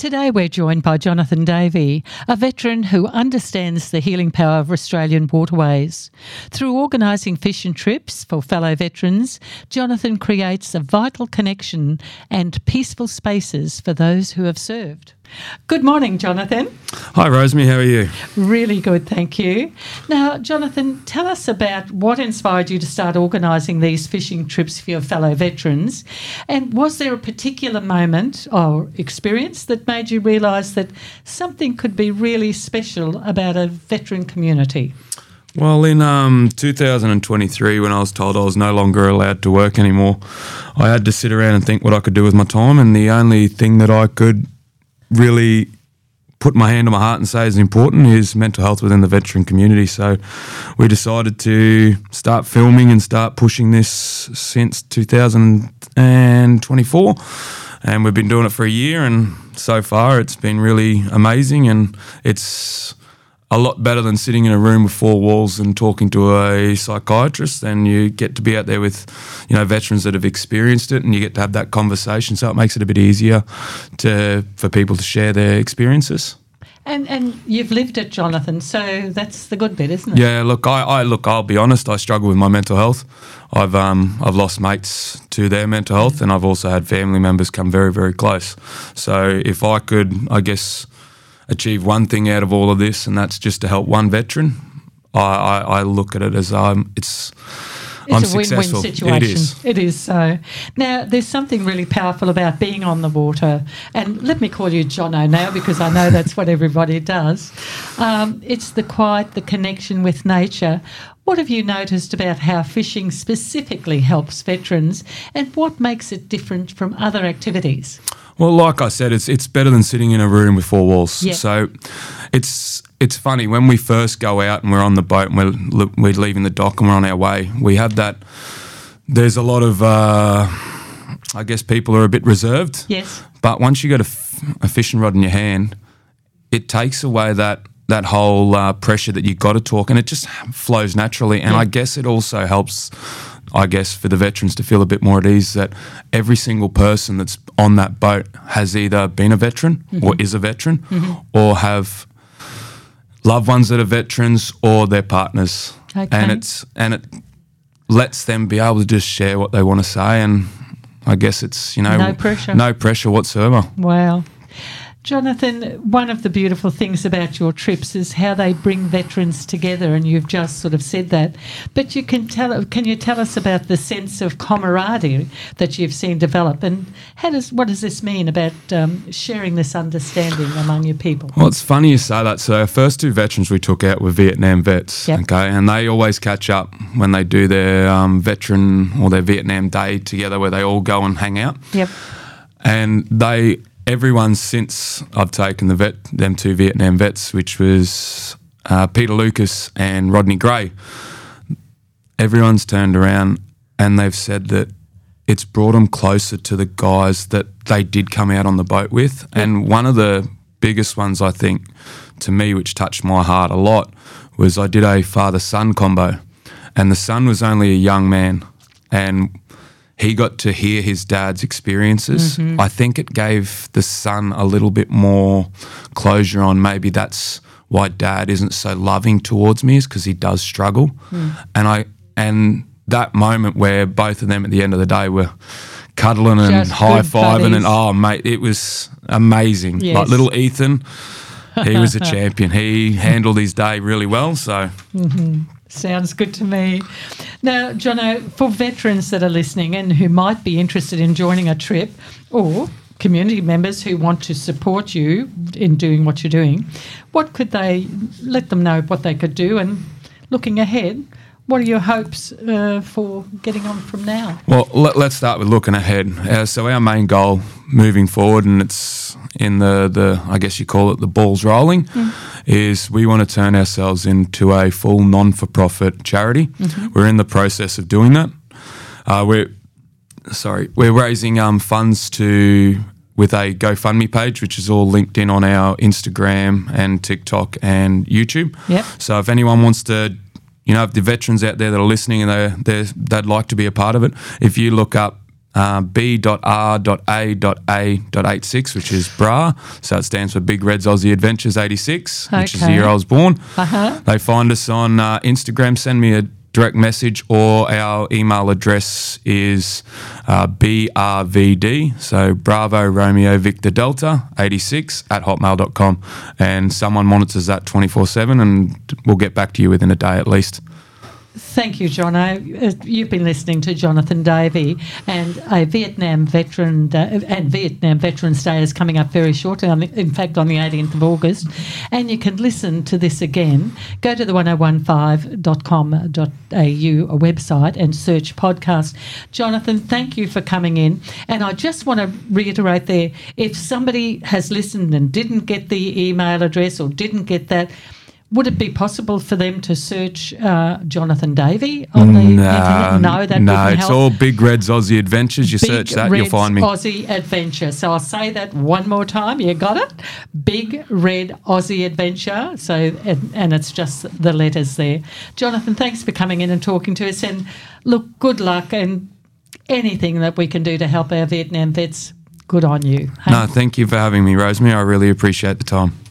Today we're joined by Jonathan Davey, a veteran who understands the healing power of Australian waterways. Through organising fishing trips for fellow veterans, Jonathan creates a vital connection and peaceful spaces for those who have served. Good morning, Jonathan. Hi, Rosemary. How are you? Really good, thank you. Now, Jonathan, tell us about what inspired you to start organising these fishing trips for your fellow veterans. And was there a particular moment or experience that made you realise that something could be really special about a veteran community? Well, in 2023, when I was told I was no longer allowed to work anymore, I had to sit around and think what I could do with my time, and the only thing that I could really put my hand on my heart and say is important is mental health within the veteran community. So we decided to start filming and start pushing this since 2024, and we've been doing it for a year, and so far it's been really amazing, and it's a lot better than sitting in a room with four walls and talking to a psychiatrist. And you get to be out there with, veterans that have experienced it, and you get to have that conversation. So it makes it a bit easier for people to share their experiences. And you've lived it, Jonathan, so that's the good bit, isn't it? Yeah, look, I'll be honest, I struggle with my mental health. I've lost mates to their mental health, and I've also had family members come very, very close. So if I could, I guess, achieve one thing out of all of this, and that's just to help one veteran, I look at it as I'm a successful. Win-win situation. It is so. Now, there's something really powerful about being on the water, and let me call you Jono now because I know that's what everybody does. It's the quiet, the connection with nature. What have you noticed about how fishing specifically helps veterans, and what makes it different from other activities? Well, like I said, it's better than sitting in a room with four walls. Yep. So it's funny, when we first go out and we're on the boat and we're leaving the dock and we're on our way, we have that, there's a lot of, I guess people are a bit reserved. Yes. But once you got a fishing rod in your hand, it takes away that whole pressure that you got to talk, and it just flows naturally. And I guess it also helps, for the veterans to feel a bit more at ease that every single person that's on that boat has either been a veteran or is a veteran or have loved ones that are veterans or their partners. Okay. And it lets them be able to just share what they want to say, and I guess it's, no pressure. No pressure whatsoever. Wow. Jonathan, one of the beautiful things about your trips is how they bring veterans together, and you've just sort of said that. But can you tell us about the sense of camaraderie that you've seen develop, and what does this mean about sharing this understanding among your people? Well, it's funny you say that. So our first two veterans we took out were Vietnam vets, okay, and they always catch up when they do their veteran or their Vietnam Day together, where they all go and hang out. Yep. And everyone since I've taken them two Vietnam vets, which was Peter Lucas and Rodney Gray, everyone's turned around and they've said that it's brought them closer to the guys that they did come out on the boat with. And one of the biggest ones, I think, to me, which touched my heart a lot, was I did a father-son combo, and the son was only a young man, and he got to hear his dad's experiences. Mm-hmm. I think it gave the son a little bit more closure on maybe that's why dad isn't so loving towards me, is because he does struggle. And that moment where both of them at the end of the day were cuddling and just high-fiving, and oh mate, it was amazing. Yes. Like little Ethan, he was a champion. He handled his day really well. So. Mm-hmm. Sounds good to me. Now, Jono, for veterans that are listening and who might be interested in joining a trip, or community members who want to support you in doing what you're doing, what could they let them know what they could do? And looking ahead, what are your hopes for getting on from now? Well, let's start with looking ahead. So our main goal moving forward, and it's in the I guess you call it the balls rolling, is we want to turn ourselves into a full non-for-profit charity. Mm-hmm. We're in the process of doing that. We're raising funds with a GoFundMe page, which is all linked in on our Instagram and TikTok and YouTube. Yep. So if anyone wants to, if the veterans out there that are listening and they'd like to be a part of it, if you look up B.R.A.A.86, which is BRA. So it stands for Big Reds Aussie Adventures 86, which is the Okay. year I was born. Uh-huh. They find us on Instagram, send me a direct message, or our email address is BRVD, so Bravo Romeo Victor Delta 86 at hotmail.com. And someone monitors that 24/7 and we'll get back to you within a day at least. Thank you, Jono. You've been listening to Jonathan Davey, and a Vietnam veteran and Vietnam Veterans Day is coming up very shortly, in fact on the 18th of August. And you can listen to this again. Go to the 1015.com.au, a website, and search podcast. Jonathan, thank you for coming in. And I just want to reiterate there, if somebody has listened and didn't get the email address or didn't get that, would it be possible for them to search Jonathan Davey on the internet? No, that no, wouldn't it's help. all Big Reds Aussie Adventures. You search that, you'll Red's find me. Aussie Adventure. So I'll say that one more time. You got it? Big Red Aussie Adventure. So and it's just the letters there. Jonathan, thanks for coming in and talking to us. And look, good luck, and anything that we can do to help our Vietnam vets, good on you. Hey? No, thank you for having me, Rosemary. I really appreciate the time.